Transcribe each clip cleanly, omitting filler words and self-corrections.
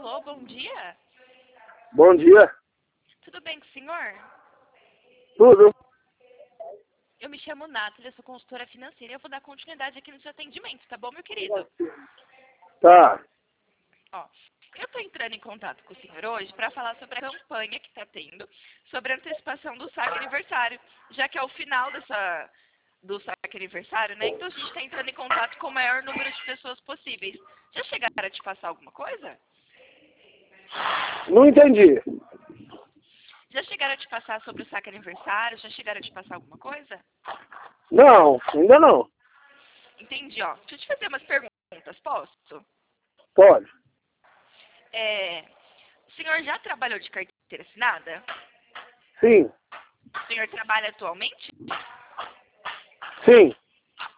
Alô, bom dia. Bom dia. Tudo bem com o senhor? Tudo. Eu me chamo Nathalie, eu sou consultora financeira e eu vou dar continuidade aqui no seu atendimento, tá bom, meu querido? Tá. Ó, eu tô entrando em contato com o senhor hoje para falar sobre a campanha que tá tendo sobre a antecipação do saque aniversário, já que é o final do saque aniversário, né? Então a gente tá entrando em contato com o maior número de pessoas possíveis. Já chegaram a te passar alguma coisa? Não entendi. Já chegaram a te passar sobre o saque aniversário? Já chegaram a te passar alguma coisa? Não, ainda não. Entendi, ó. Deixa eu te fazer umas perguntas, posso? Pode. O senhor já trabalhou de carteira assinada? Sim. O senhor trabalha atualmente? Sim.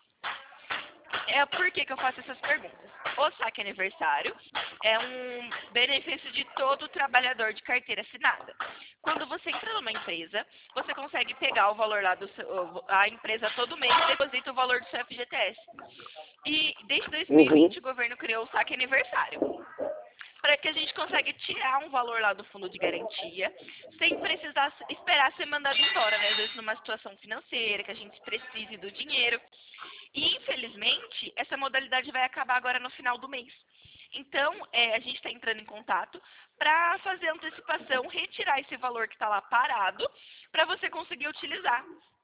Por que eu faço essas perguntas? O saque aniversário é um benefício de todo trabalhador de carteira assinada. Quando você entra numa empresa, você consegue pegar o valor lá a empresa todo mês e deposita o valor do seu FGTS. E desde 2020 o governo criou o saque aniversário, para que a gente consiga tirar um valor lá do fundo de garantia, sem precisar esperar ser mandado embora, né? Às vezes numa situação financeira, que a gente precise do dinheiro. E, infelizmente, essa modalidade vai acabar agora no final do mês. Então, a gente está entrando em contato para fazer a antecipação, retirar esse valor que está lá parado, para você conseguir utilizar.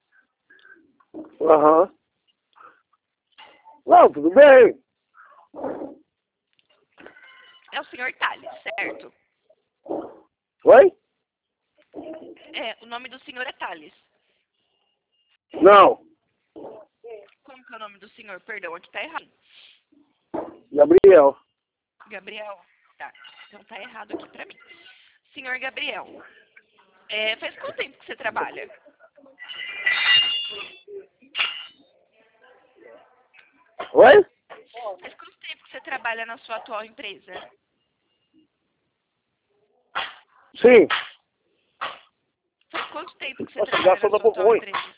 Aham. Não, tudo bem. É o senhor Thales, certo? Oi? O nome do senhor é Thales. Não. Como que é o nome do senhor? Perdão, aqui está errado. Gabriel. Gabriel? Tá, então tá errado aqui para mim. Senhor Gabriel, faz quanto tempo que você trabalha? Oi? Faz quanto tempo que você trabalha na sua atual empresa? Sim. Faz quanto tempo que você Nossa, trabalha já na tá um sua pouco atual ruim. empresa?